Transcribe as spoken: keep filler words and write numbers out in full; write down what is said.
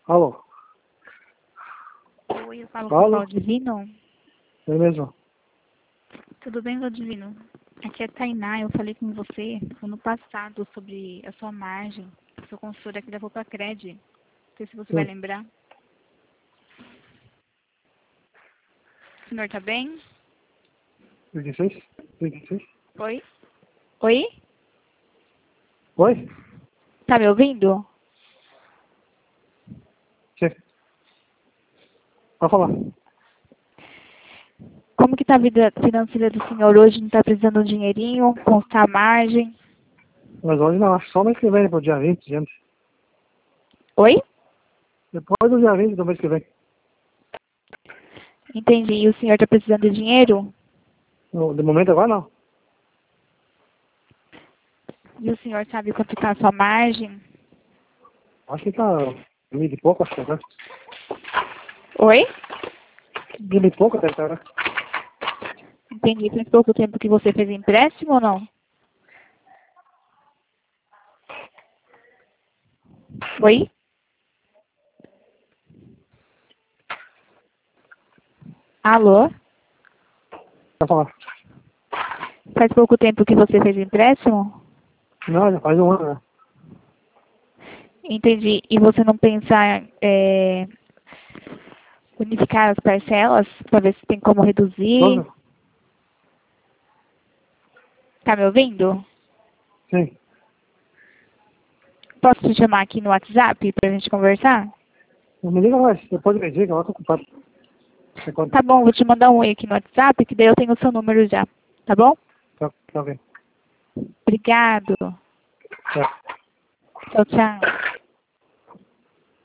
Alô? Oi, eu falo com o Alô? Valdivino. É mesmo? Tudo bem, Valdivino? Aqui é a Tainá. Eu falei com você ano passado sobre a sua margem. Sou consultora aqui da Vopacred. Não sei se você vai Sim. lembrar. O senhor tá bem? trinta e seis? trinta e seis? Oi? Oi? Oi? Tá me ouvindo? Sim. Pode falar. Como que tá a vida financeira do senhor hoje? Não tá precisando de um dinheirinho? Constar a margem? Mas hoje não, acho que só mês que vem, pro dia vinte, gente. Oi? Depois do dia vinte do mês que vem. Entendi. E o senhor tá precisando de dinheiro? No- De momento agora não. E o senhor sabe quanto tá a sua margem? Acho que tá mil e pouco, acho que tá. Oi? Mil e pouco até tá, né? Entendi. Faz pouco tempo que você fez empréstimo ou não? Oi? Alô? Pode falar. Faz pouco tempo que você fez empréstimo? Não, já faz um ano, né? Entendi. E você não pensa é, unificar as parcelas para ver se tem como reduzir? Todo? Tá me ouvindo? Sim. Posso te chamar aqui no WhatsApp pra gente conversar? Não me liga mais, depois me diga, eu tô ocupado. Você conta. Tá bom, vou te mandar um oi aqui no WhatsApp, que daí eu tenho o seu número já. Tá bom? Tá, tá bem. Obrigado. Tchau. Tchau, tchau.